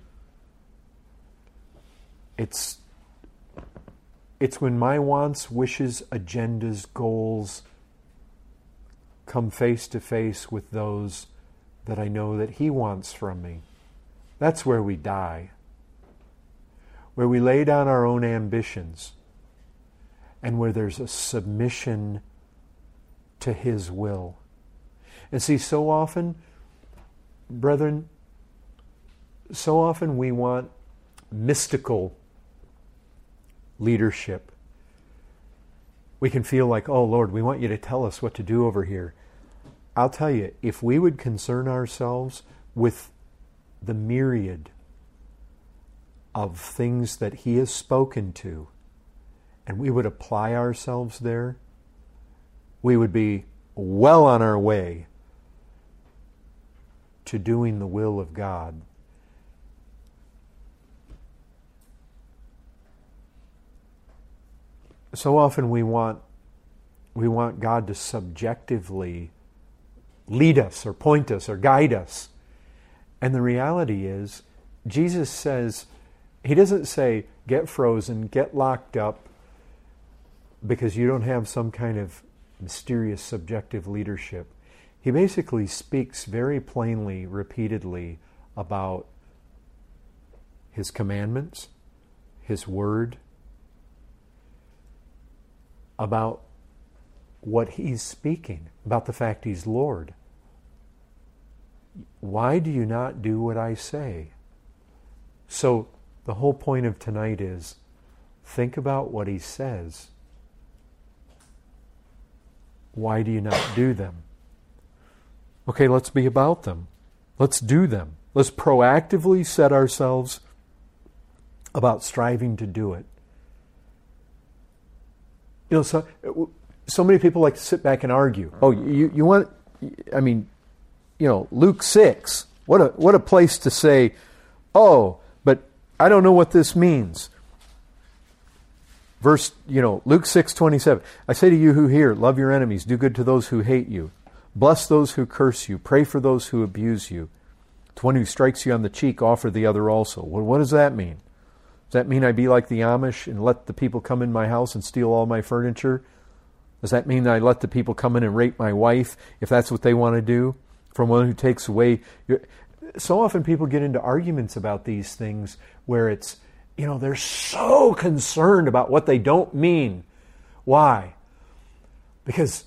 it's when my wants, wishes, agendas, goals come face to face with those that I know that He wants from me. That's where we die. Where we lay down our own ambitions and where there's a submission to His will. And see, so often, brethren, so often we want mystical leadership. We can feel like, oh Lord, we want you to tell us what to do over here. I'll tell you, if we would concern ourselves with the myriad of things that He has spoken to, and we would apply ourselves there, we would be well on our way to doing the will of God. So often we want God to subjectively lead us or point us or guide us. And the reality is, Jesus says, he doesn't say, get frozen, get locked up, because you don't have some kind of mysterious subjective leadership. He basically speaks very plainly, repeatedly, about his commandments, his word, about what he's speaking, about the fact he's Lord. Why do you not do what I say? So the whole point of tonight is, think about what he says. Why do you not do them? Okay, let's be about them. Let's do them. Let's proactively set ourselves about striving to do it. You know, so many people like to sit back and argue. Oh, you want, I mean, you know, Luke 6, what a place to say, oh, but I don't know what this means. Verse, Luke 6:27. I say to you who hear, love your enemies, do good to those who hate you, bless those who curse you, pray for those who abuse you. To one who strikes you on the cheek, offer the other also. Well, what does that mean? Does that mean I be like the Amish and let the people come in my house and steal all my furniture? Does that mean I let the people come in and rape my wife, if that's what they want to do? From one who takes away your... So often people get into arguments about these things where it's, they're so concerned about what they don't mean. Why? Because,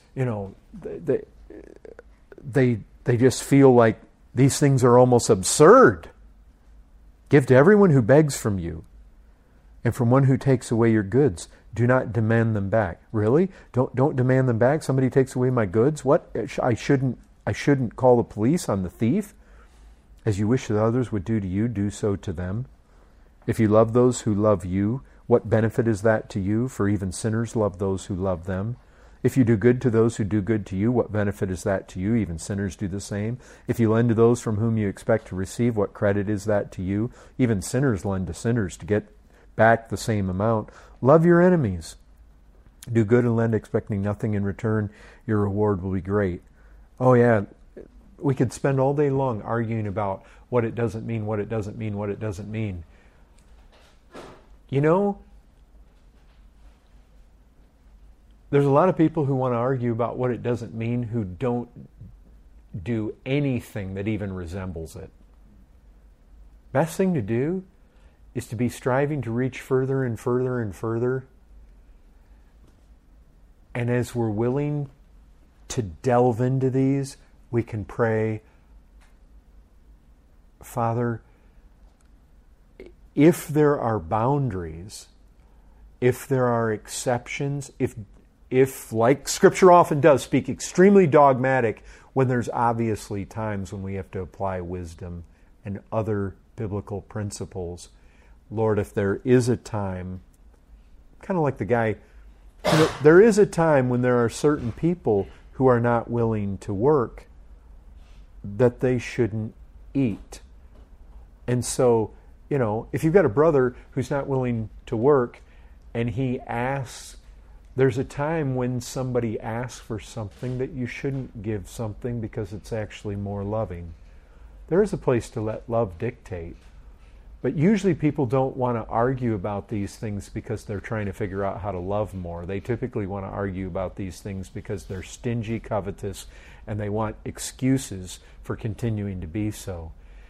they just feel like these things are almost absurd. Give to everyone who begs from you, and from one who takes away your goods. Do not demand them back. Really? Don't demand them back? Somebody takes away my goods? What? I shouldn't call the police on the thief? As you wish that others would do to you, do so to them. If you love those who love you, what benefit is that to you? For even sinners love those who love them. If you do good to those who do good to you, what benefit is that to you? Even sinners do the same. If you lend to those from whom you expect to receive, what credit is that to you? Even sinners lend to sinners to get back the same amount. Love your enemies. Do good and lend, expecting nothing in return. Your reward will be great. Oh yeah, we could spend all day long arguing about what it doesn't mean, what it doesn't mean, what it doesn't mean. There's a lot of people who want to argue about what it doesn't mean who don't do anything that even resembles it. Best thing to do is to be striving to reach further and further and further. And as we're willing to delve into these, we can pray, Father, if there are boundaries, if there are exceptions, if like Scripture often does, speak extremely dogmatic when there's obviously times when we have to apply wisdom and other biblical principles. Lord, if there is a time, kind of like the guy, there is a time when there are certain people who are not willing to work that they shouldn't eat. And so, if you've got a brother who's not willing to work and he asks, there's a time when somebody asks for something that you shouldn't give something because it's actually more loving. There is a place to let love dictate. But usually people don't want to argue about these things because they're trying to figure out how to love more. They typically want to argue about these things because they're stingy, covetous, and they want excuses for continuing to be so.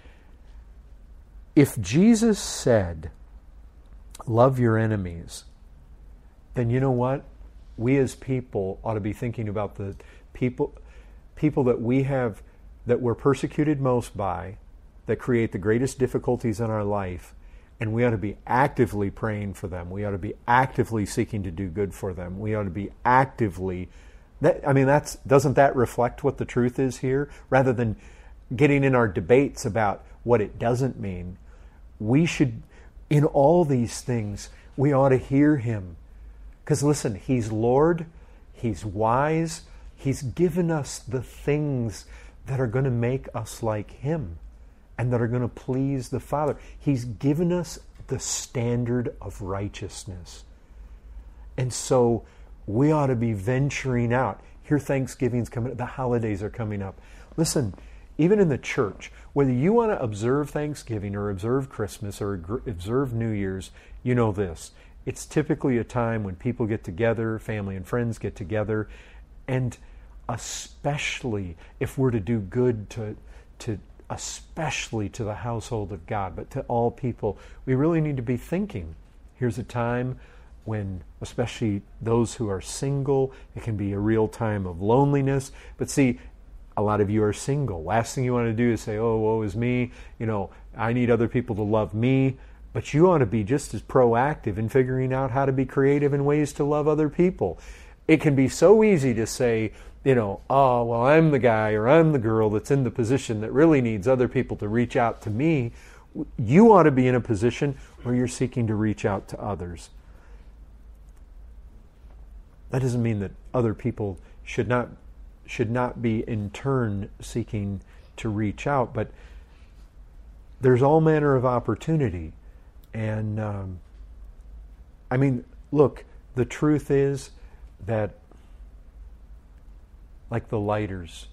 If Jesus said, love your enemies, then you know what? We as people ought to be thinking about the people that we have, that we're persecuted most by, that create the greatest difficulties in our life, and we ought to be actively praying for them. We ought to be actively seeking to do good for them. We ought to be actively... doesn't that reflect what the truth is here? Rather than getting in our debates about what it doesn't mean, we should, in all these things, we ought to hear Him. Because listen, He's Lord, He's wise, He's given us the things that are going to make us like Him and that are going to please the Father. He's given us the standard of righteousness. And so we ought to be venturing out. Here Thanksgiving's coming up, the holidays are coming up. Listen, even in the church, whether you want to observe Thanksgiving or observe Christmas or observe New Year's, you know this. It's typically a time when people get together, family and friends get together, and especially if we're to do good to especially to the household of God, but to all people, we really need to be thinking. Here's a time when, especially those who are single, it can be a real time of loneliness. But see, a lot of you are single. Last thing you want to do is say, oh, woe is me. I need other people to love me. But you want to be just as proactive in figuring out how to be creative in ways to love other people. It can be so easy to say, oh, well, I'm the guy or I'm the girl that's in the position that really needs other people to reach out to me. You ought to be in a position where you're seeking to reach out to others. That doesn't mean that other people should not be in turn seeking to reach out, but there's all manner of opportunity. And look, the truth is that, like the lighters,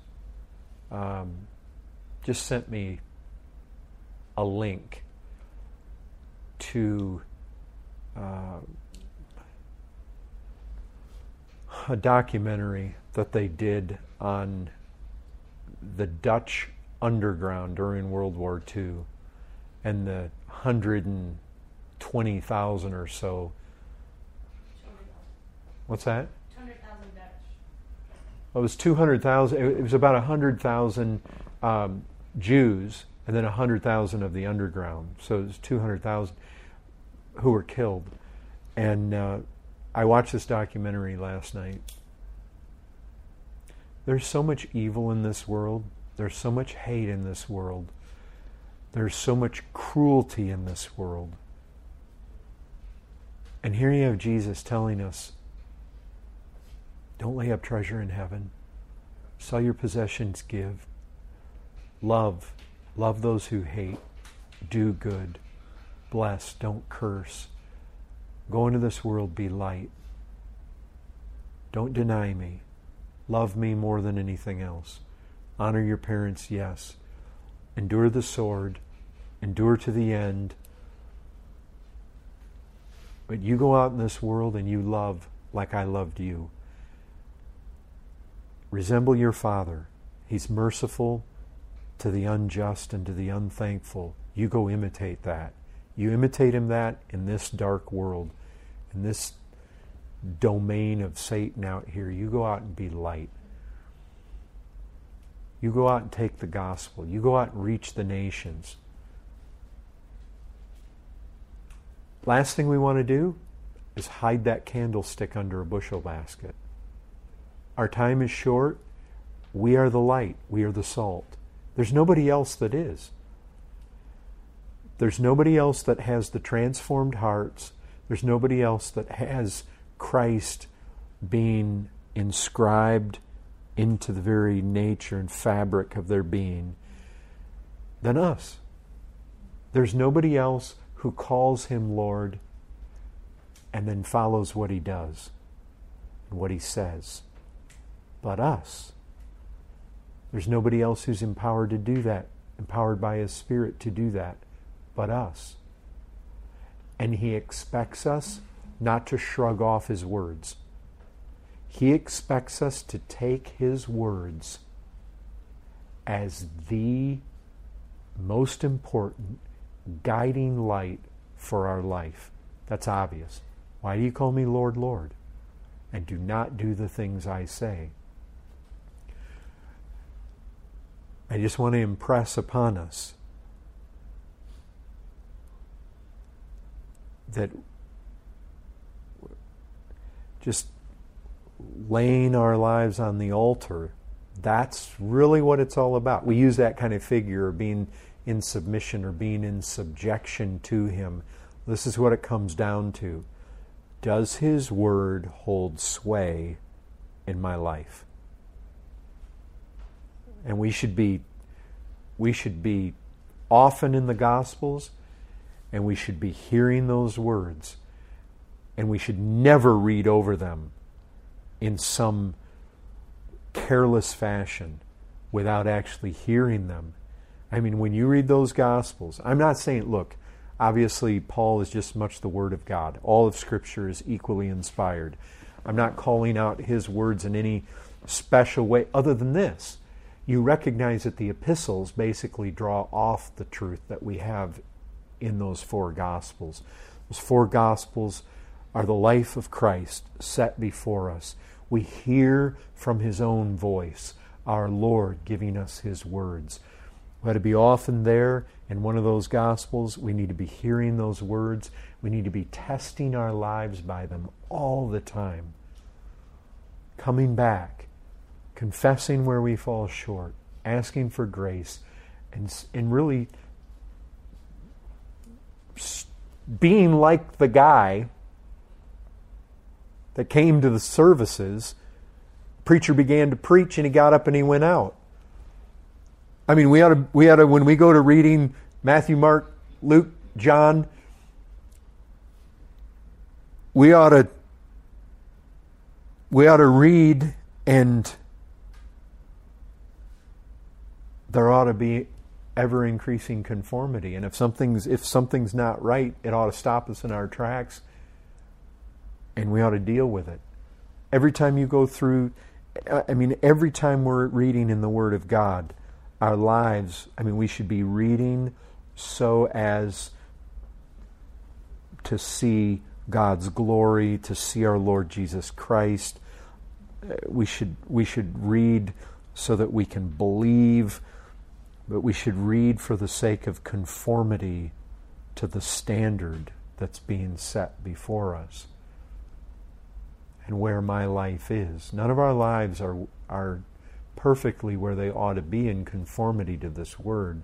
just sent me a link to a documentary that they did on the Dutch underground during World War II and the 120,000 or so. What's that? 200,000 Dutch. It was 200,000. It was about 100,000 Jews and then 100,000 of the underground. So it was 200,000 who were killed. And I watched this documentary last night. There's so much evil in this world. There's so much hate in this world. There's so much cruelty in this world. And here you have Jesus telling us, don't lay up treasure in heaven. Sell your possessions, give. Love those who hate. Do good. Bless, don't curse. Go into this world, be light. Don't deny me. Love me more than anything else. Honor your parents, yes. Endure the sword. Endure to the end. But you go out in this world and you love like I loved you. Resemble your Father. He's merciful to the unjust and to the unthankful. You go imitate that. You imitate Him that in this dark world, in this domain of Satan out here. You go out and be light. You go out and take the gospel. You go out and reach the nations. Last thing we want to do is hide that candlestick under a bushel basket. Our time is short. We are the light. We are the salt. There's nobody else that is. There's nobody else that has the transformed hearts. There's nobody else that has Christ being inscribed into the very nature and fabric of their being than us. There's nobody else who calls Him Lord and then follows what He does and what He says but us. There's nobody else who's empowered to do that, empowered by His Spirit to do that but us. And He expects us not to shrug off His words. He expects us to take His words as the most important guiding light for our life. That's obvious. Why do you call me Lord, Lord, and do not do the things I say? I just want to impress upon us that just laying our lives on the altar, that's really what it's all about. We use that kind of figure of being in submission or being in subjection to Him. This is what it comes down to. Does His Word hold sway in my life? And we should be often in the Gospels, and we should be hearing those words, and we should never read over them in some careless fashion. without actually hearing them. I mean, when you read those Gospels, I'm not saying, look, obviously Paul is just much the Word of God. All of Scripture is equally inspired. I'm not calling out his words in any special way other than this. You recognize that the epistles basically draw off the truth that we have in those four Gospels. Those four Gospels are the life of Christ set before us. We hear from His own voice, our Lord giving us His words. We ought to be often there in one of those Gospels. We need to be hearing those words. We need to be testing our lives by them all the time. Coming back, confessing where we fall short, asking for grace, and really being like the guy that came to the services. Preacher began to preach and he got up and he went out. I mean, we ought to when we go to reading Matthew, Mark, Luke, John, we ought to read, and there ought to be ever increasing conformity. And if something's not right, it ought to stop us in our tracks, and we ought to deal with it. Every time you go through, every time we're reading in the Word of God, our lives, we should be reading so as to see God's glory, to see our Lord Jesus Christ. We should read so that we can believe, but we should read for the sake of conformity to the standard that's being set before us and where my life is. None of our lives are perfectly where they ought to be in conformity to this Word.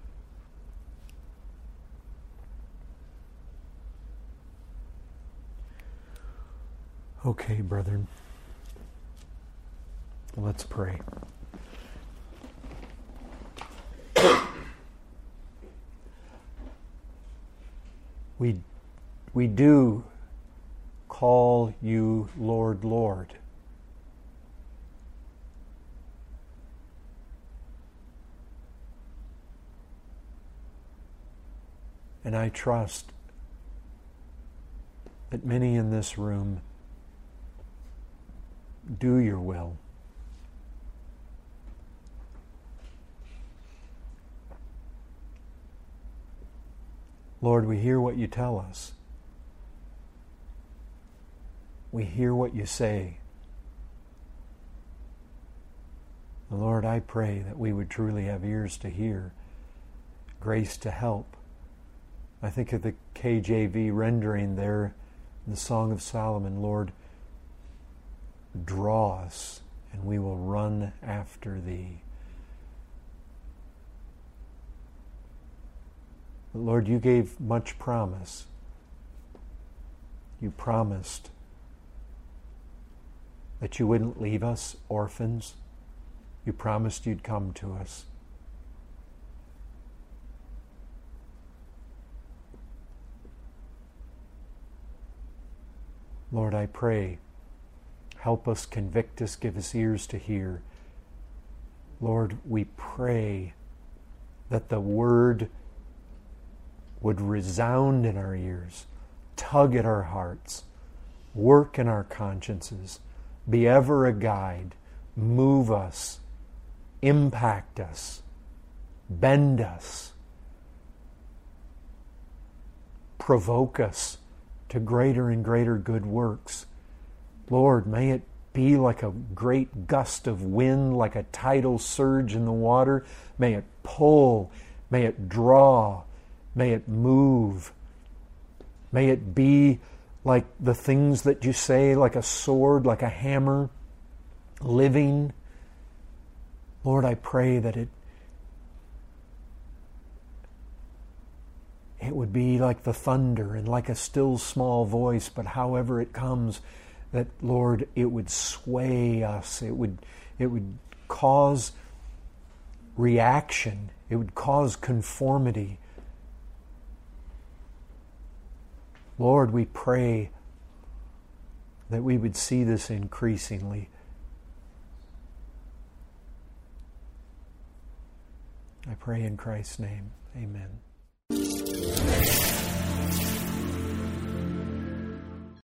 Okay, brethren, let's pray. We do call you Lord, Lord. And I trust that many in this room do your will. Lord, we hear what you tell us. We hear what you say. And Lord, I pray that we would truly have ears to hear, grace to help. I think of the KJV rendering there in the Song of Solomon, Lord, draw us and we will run after thee. But Lord, you gave much promise. You promised that you wouldn't leave us orphans. You promised you'd come to us. Lord, I pray, help us, convict us, give us ears to hear. Lord, we pray that the Word would resound in our ears, tug at our hearts, work in our consciences, be ever a guide, move us, impact us, bend us, provoke us to greater and greater good works. Lord, may it be like a great gust of wind, like a tidal surge in the water. May it pull, may it draw, may it move. May it be like the things that you say, like a sword, like a hammer, living. Lord, I pray that it would be like the thunder and like a still small voice, but however it comes, that, Lord, it would sway us. It would cause reaction. It would cause conformity. Lord, we pray that we would see this increasingly. I pray in Christ's name. Amen.